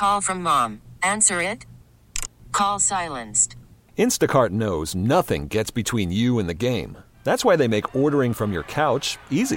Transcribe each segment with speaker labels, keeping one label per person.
Speaker 1: Call from mom. Answer it. Call silenced.
Speaker 2: Instacart knows nothing gets between you and the game. That's why they make ordering from your couch easy.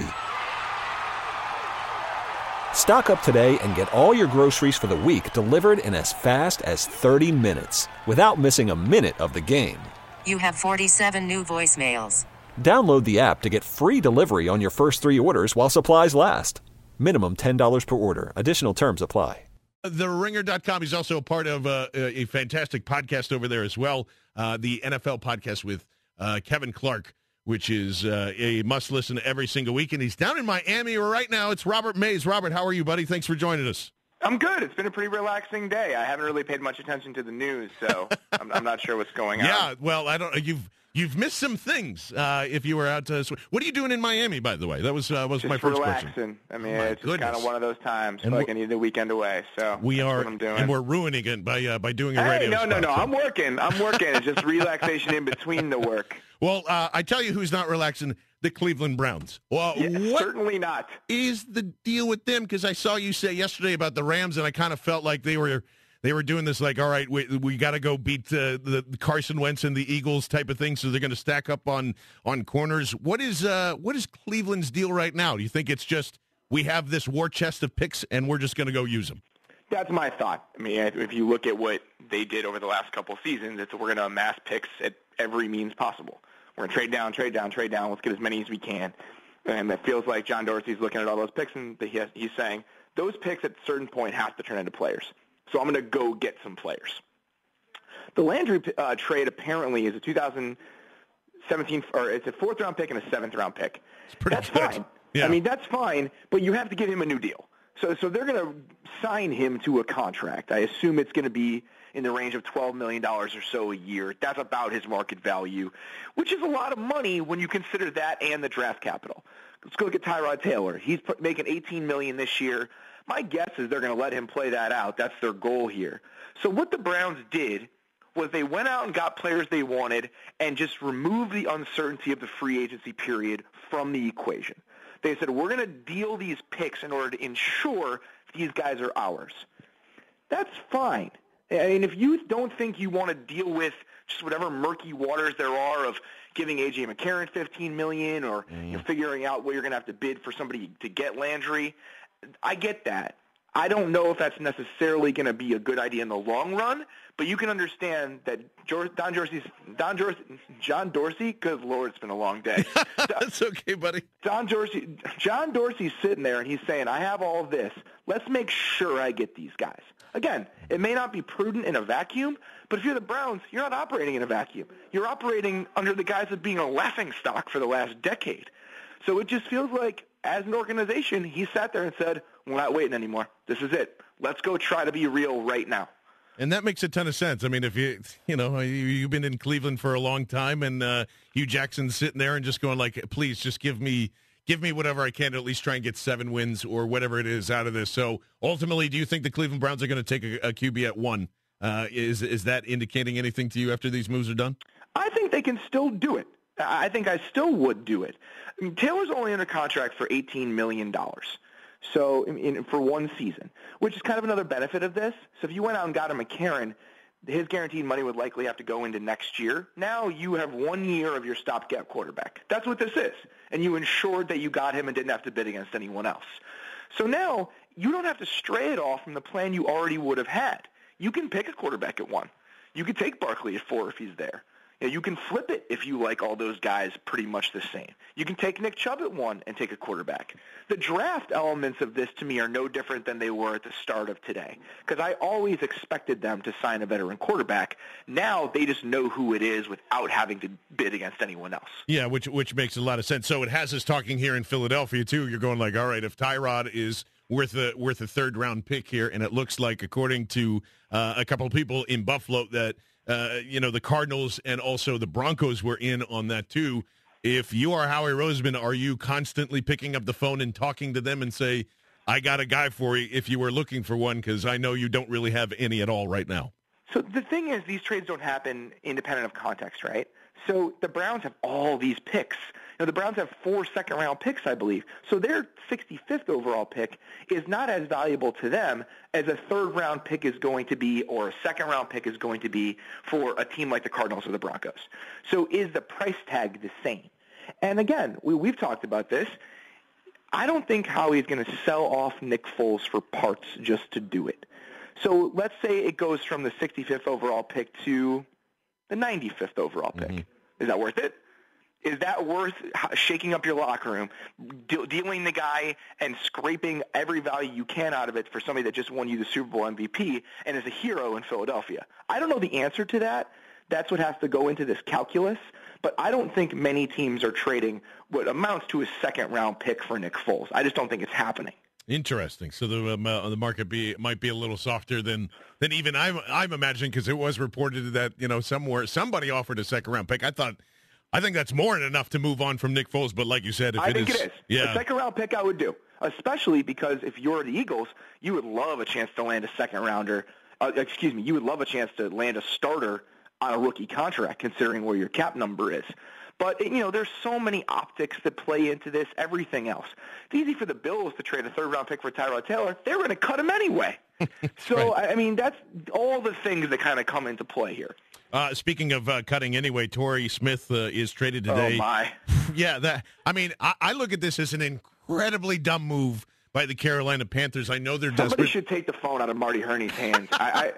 Speaker 2: Stock up today and get all your groceries for the week delivered in as fast as 30 minutes without missing a minute of the game.
Speaker 1: You have 47 new voicemails.
Speaker 2: Download the app to get free delivery on your first 3 orders while supplies last. Minimum $10 per order. Additional terms apply.
Speaker 3: TheRinger.com. He's also a part of a fantastic podcast over there as well, the NFL podcast with Kevin Clark, which is a must-listen every single week. And he's down in Miami right now. It's Robert Mays. Robert, how are you, buddy? Thanks for joining us.
Speaker 4: I'm good. It's been a pretty relaxing day. I haven't really paid much attention to the news, so I'm not sure what's going on.
Speaker 3: Yeah, well, I don't. You've missed some things if you were out to. What are you doing in Miami, by the way? That was my first
Speaker 4: relaxing.
Speaker 3: question.
Speaker 4: I mean, it's just kind of one of those times. I feel like I need a weekend away. So
Speaker 3: we are,
Speaker 4: that's what I'm doing.
Speaker 3: and we're ruining it by doing a radio.
Speaker 4: No.
Speaker 3: spot, so.
Speaker 4: I'm working. It's just relaxation in between the work.
Speaker 3: Well, I tell you who's not relaxing. The Cleveland Browns. Well, what
Speaker 4: certainly not.
Speaker 3: Is the deal with them? Because I saw you say yesterday about the Rams, and I kind of felt like they were doing this like, all right, we got to go beat the Carson Wentz and the Eagles type of thing, so they're going to stack up on corners. What is Cleveland's deal right now? Do you think it's just we have this war chest of picks and we're just going to go use them?
Speaker 4: That's my thought. I mean, if you look at what they did over the last couple of seasons, it's we're going to amass picks at every means possible. We're going to trade down. Let's get as many as we can. And it feels like John Dorsey's looking at all those picks, and he's saying, those picks at a certain point have to turn into players. So I'm going to go get some players. The Landry trade apparently is a 2017, or it's a 4th-round pick and a 7th-round pick. That's
Speaker 3: good.
Speaker 4: Fine.
Speaker 3: Yeah.
Speaker 4: I mean, that's fine, but you have to give him a new deal. So they're going to sign him to a contract. I assume it's going to be in the range of $12 million or so a year. That's about his market value, which is a lot of money when you consider that and the draft capital. Let's go look at Tyrod Taylor. He's making $18 million this year. My guess is they're going to let him play that out. That's their goal here. So what the Browns did was they went out and got players they wanted and just removed the uncertainty of the free agency period from the equation. They said, we're going to deal these picks in order to ensure these guys are ours. That's fine. I mean, if you don't think you want to deal with just whatever murky waters there are of giving A.J. McCarron $15 million or figuring out where you're going to have to bid for somebody to get Landry, I get that. I don't know if that's necessarily going to be a good idea in the long run, but you can understand that John Dorsey, good Lord, it's been a long day.
Speaker 3: That's okay, buddy.
Speaker 4: John Dorsey's sitting there and he's saying, I have all of this. Let's make sure I get these guys. Again, it may not be prudent in a vacuum, but if you're the Browns, you're not operating in a vacuum. You're operating under the guise of being a laughingstock for the last decade. So it just feels like, as an organization, he sat there and said, we're not waiting anymore. This is it. Let's go try to be real right now.
Speaker 3: And that makes a ton of sense. I mean, if you've been in Cleveland for a long time, and Hugh Jackson's sitting there and just going like, please just give me whatever I can to at least try and get 7 wins or whatever it is out of this. So ultimately, do you think the Cleveland Browns are going to take a QB at 1? Is that indicating anything to you after these moves are done?
Speaker 4: I think they can still do it. I think I still would do it. I mean, Taylor's only under contract for $18 million. So for one season, which is kind of another benefit of this. So if you went out and got a McCarron, his guaranteed money would likely have to go into next year. Now you have 1 year of your stopgap quarterback. That's what this is. And you ensured that you got him and didn't have to bid against anyone else. So now you don't have to stray at all from the plan you already would have had. You can pick a quarterback at 1. You could take Barkley at 4 if he's there. You can flip it if you like all those guys pretty much the same. You can take Nick Chubb at 1 and take a quarterback. The draft elements of this to me are no different than they were at the start of today, because I always expected them to sign a veteran quarterback. Now they just know who it is without having to bid against anyone else.
Speaker 3: Yeah, which makes a lot of sense. So it has us talking here in Philadelphia, too. You're going like, all right, if Tyrod is worth a third-round pick here, and it looks like, according to a couple of people in Buffalo, that the Cardinals and also the Broncos were in on that too. If you are Howie Roseman, are you constantly picking up the phone and talking to them and say, I got a guy for you if you were looking for one, because I know you don't really have any at all right now?
Speaker 4: So the thing is, these trades don't happen independent of context, right? So the Browns have all these picks. The Browns have 4 second-round picks, I believe. So their 65th overall pick is not as valuable to them as a third-round pick is going to be or a second-round pick is going to be for a team like the Cardinals or the Broncos. So is the price tag the same? And again, we've talked about this. I don't think Howie's going to sell off Nick Foles for parts just to do it. So let's say it goes from the 65th overall pick to the 95th overall pick. Mm-hmm. Is that worth it? Is that worth shaking up your locker room, dealing the guy and scraping every value you can out of it for somebody that just won you the Super Bowl MVP and is a hero in Philadelphia? I don't know the answer to that. That's what has to go into this calculus. But I don't think many teams are trading what amounts to a second-round pick for Nick Foles. I just don't think it's happening.
Speaker 3: Interesting. So the market might be a little softer than even I'm imagining, because it was reported that somebody offered a second-round pick. I think that's more than enough to move on from Nick Foles. But like you said,
Speaker 4: I think it is.
Speaker 3: Yeah.
Speaker 4: A second-round pick I would do, especially because if you're the Eagles, you would love a chance to land a second-rounder. You would love a chance to land a starter on a rookie contract, considering where your cap number is. But, there's so many optics that play into this, everything else. It's easy for the Bills to trade a third-round pick for Tyrod Taylor. They were going to cut him anyway. So,
Speaker 3: right.
Speaker 4: I mean, that's all the things that kind of come into play here.
Speaker 3: Speaking of cutting anyway, Torrey Smith is traded today.
Speaker 4: Oh, my.
Speaker 3: Yeah, I look at this as an incredibly dumb move by the Carolina Panthers. I know they're
Speaker 4: desperate.
Speaker 3: Somebody
Speaker 4: should take the phone out of Marty Herney's hands.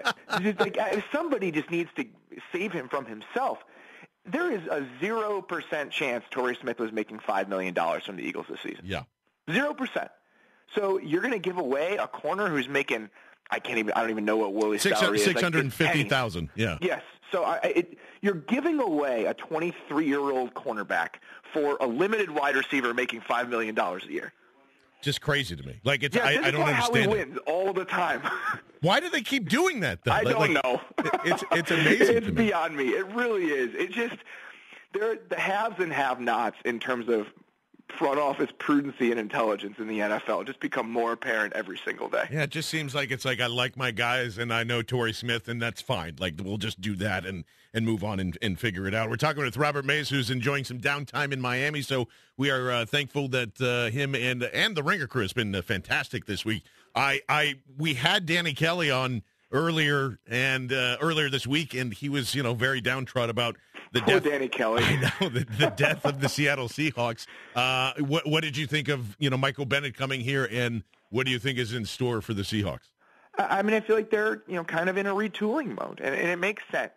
Speaker 4: Somebody just needs to save him from himself. There is a 0% chance Torrey Smith was making $5 million from the Eagles this season.
Speaker 3: Yeah.
Speaker 4: 0%. So you're going to give away a corner who's making, I don't even know what Willie's salary is.
Speaker 3: $650,000. Yeah.
Speaker 4: Yes. So you're giving away a 23-year-old cornerback for a limited wide receiver making $5 million a year.
Speaker 3: Just crazy to me. Like,
Speaker 4: I
Speaker 3: don't understand.
Speaker 4: Howie wins all the time.
Speaker 3: Why do they keep doing that, though?
Speaker 4: I don't know.
Speaker 3: It's amazing.
Speaker 4: It's beyond me. It really is. It's just the haves and have-nots in terms of front office prudency and intelligence in the NFL just become more apparent every single day.
Speaker 3: Yeah, it just seems like I like my guys and I know Torrey Smith, and that's fine. Like, we'll just do that and move on and figure it out. We're talking with Robert Mays, who's enjoying some downtime in Miami, so we are thankful that him and the Ringer crew has been fantastic this week. We had Danny Kelly on earlier this week, and he was very downtrodden about the death.
Speaker 4: Danny Kelly.
Speaker 3: I know the death of the Seattle Seahawks. What did you think of Michael Bennett coming here, and what do you think is in store for the Seahawks?
Speaker 4: I mean, I feel like they're kind of in a retooling mode, and it makes sense.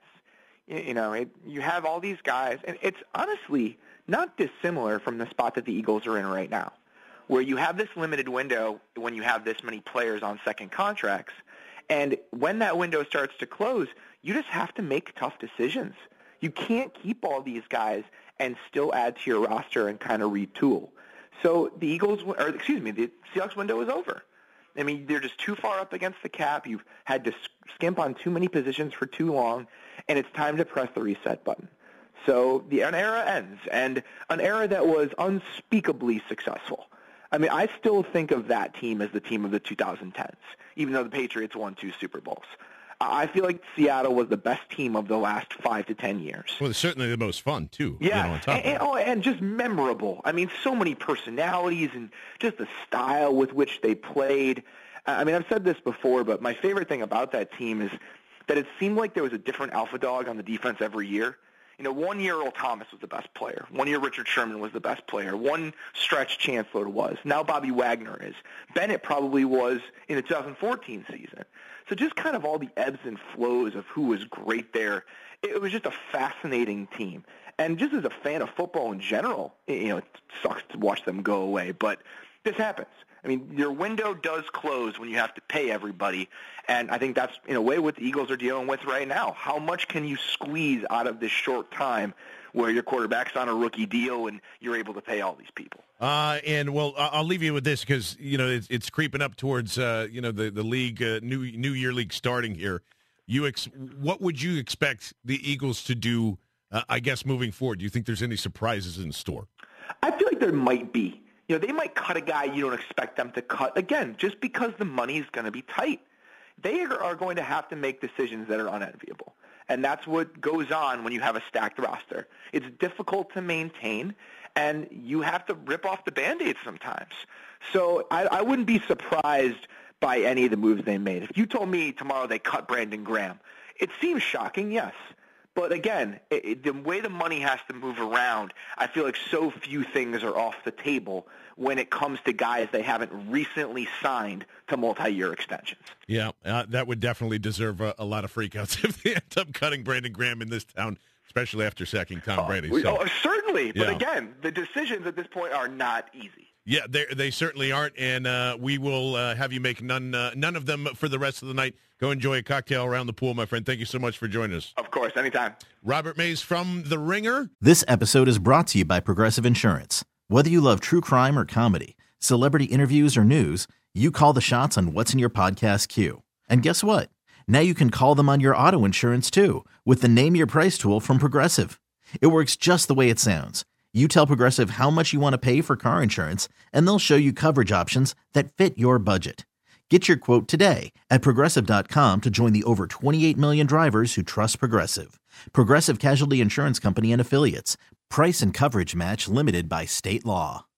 Speaker 4: You have all these guys, and it's honestly not dissimilar from the spot that the Eagles are in right now, where you have this limited window when you have this many players on second contracts, and when that window starts to close, you just have to make tough decisions. You can't keep all these guys and still add to your roster and kind of retool. So the Seahawks window is over. I mean, they're just too far up against the cap. You've had to skimp on too many positions for too long, and it's time to press the reset button. So an era ends, and an era that was unspeakably successful. I mean, I still think of that team as the team of the 2010s, even though the Patriots won 2 Super Bowls. I feel like Seattle was the best team of the last 5 to 10 years.
Speaker 3: Well, it's certainly the most fun, too.
Speaker 4: Yeah, and just memorable. I mean, so many personalities and just the style with which they played. I mean, I've said this before, but my favorite thing about that team is that it seemed like there was a different alpha dog on the defense every year. 1 year Earl Thomas was the best player. 1 year Richard Sherman was the best player. One stretch Chancellor was. Now Bobby Wagner is. Bennett probably was in the 2014 season. So just kind of all the ebbs and flows of who was great there. It was just a fascinating team. And just as a fan of football in general, it sucks to watch them go away, but this happens. I mean, your window does close when you have to pay everybody, and I think that's, in a way, what the Eagles are dealing with right now. How much can you squeeze out of this short time where your quarterback's on a rookie deal and you're able to pay all these people?
Speaker 3: I'll leave you with this because, it's creeping up towards, the league, New Year league starting here. What would you expect the Eagles to do, I guess, moving forward? Do you think there's any surprises in store?
Speaker 4: I feel like there might be. They might cut a guy you don't expect them to cut, again, just because the money is going to be tight. They are going to have to make decisions that are unenviable. And that's what goes on when you have a stacked roster. It's difficult to maintain, and you have to rip off the Band-Aid sometimes. So I wouldn't be surprised by any of the moves they made. If you told me tomorrow they cut Brandon Graham, it seems shocking, yes. But again, the way the money has to move around, I feel like so few things are off the table when it comes to guys they haven't recently signed to multi-year extensions.
Speaker 3: Yeah, that would definitely deserve a lot of freakouts if they end up cutting Brandon Graham in this town, especially after sacking Tom Brady. So.
Speaker 4: Certainly. But
Speaker 3: Yeah.
Speaker 4: again, the decisions at this point are not easy.
Speaker 3: Yeah, they certainly aren't, and we will have you make none of them for the rest of the night. Go enjoy a cocktail around the pool, my friend. Thank you so much for joining us.
Speaker 4: Of course, anytime.
Speaker 3: Robert Mays from The Ringer.
Speaker 5: This episode is brought to you by Progressive Insurance. Whether you love true crime or comedy, celebrity interviews or news, you call the shots on what's in your podcast queue. And guess what? Now you can call them on your auto insurance too with the Name Your Price tool from Progressive. It works just the way it sounds. You tell Progressive how much you want to pay for car insurance, and they'll show you coverage options that fit your budget. Get your quote today at Progressive.com to join the over 28 million drivers who trust Progressive. Progressive Casualty Insurance Company and Affiliates. Price and coverage match limited by state law.